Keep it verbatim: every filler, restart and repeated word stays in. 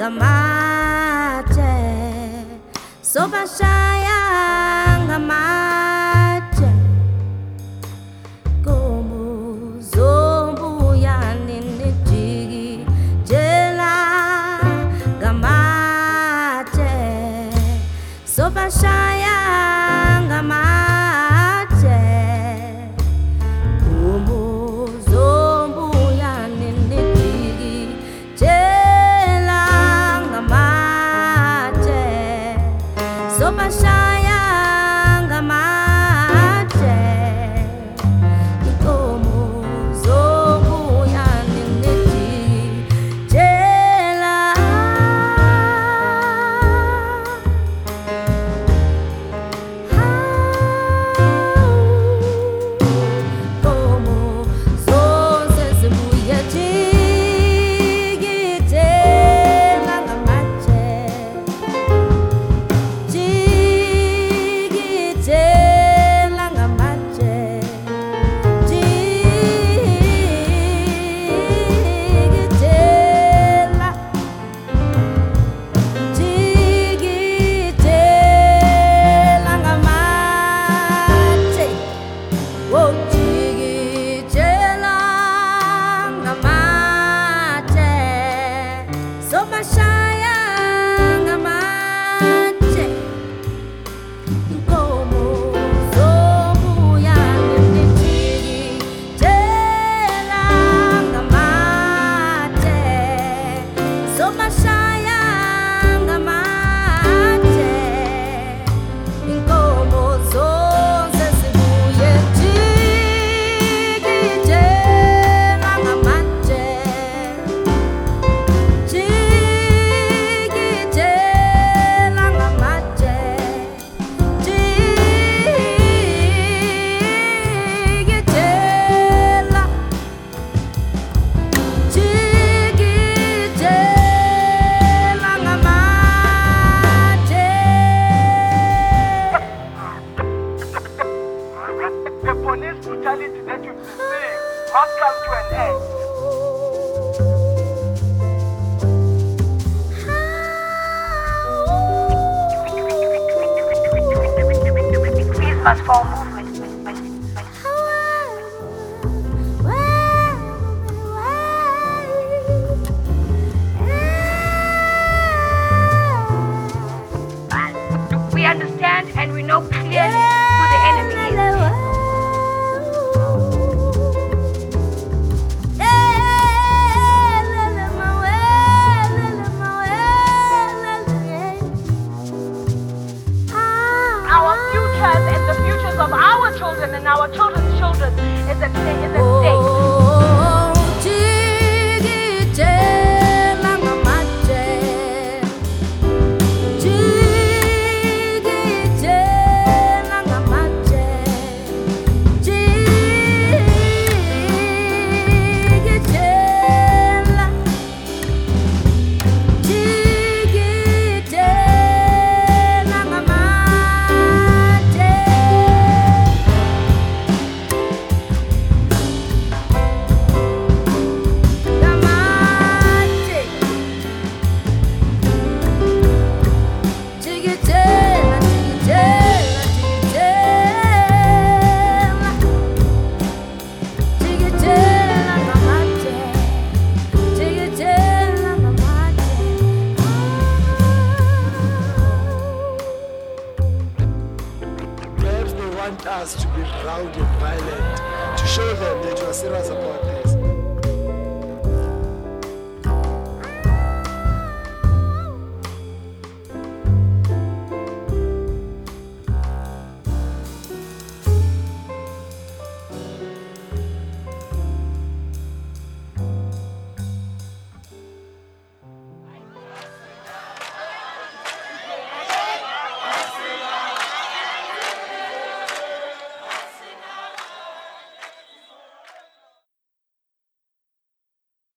ngamatshe sobashaya ngamatshe komu zombuya ninijiki jela ngamatshe sobashaya ngamatshe komu zombuya ninijiki jela ngamatshe sobashaya ngamatshe ikomo zobuya ninijiki jela komo zonse zibuye jiki jela ngamatshe jiki jela ngamatshe jiki jela jiki jela ngamatshe wo jiki jela ngamatshe sobashaya ngamatshe inkomo zobuya ninijiki jela ngamatshe sobashaya ngamatshe inkomo zonse zibuye jiki jela ngamatshe jiki jela ngamatshe jiki jela jiki jela ngamatshe. The police brutality that you've been seeing must come to an end. Please must fall movement. We understand and we know clearly who the enemy is. Our futures and the futures of our children and our children's children is at stake. Is at stake. jiki jela ngamatshe jiki jela ngamatshe jiki jela jiki jela ngamatshe ngamatshe jiki jela jiki jela jiki jela jiki jela ngamatshe jiki jela ngamatshe. Perhaps they want us to be loud and violent to show them that you are serious about this.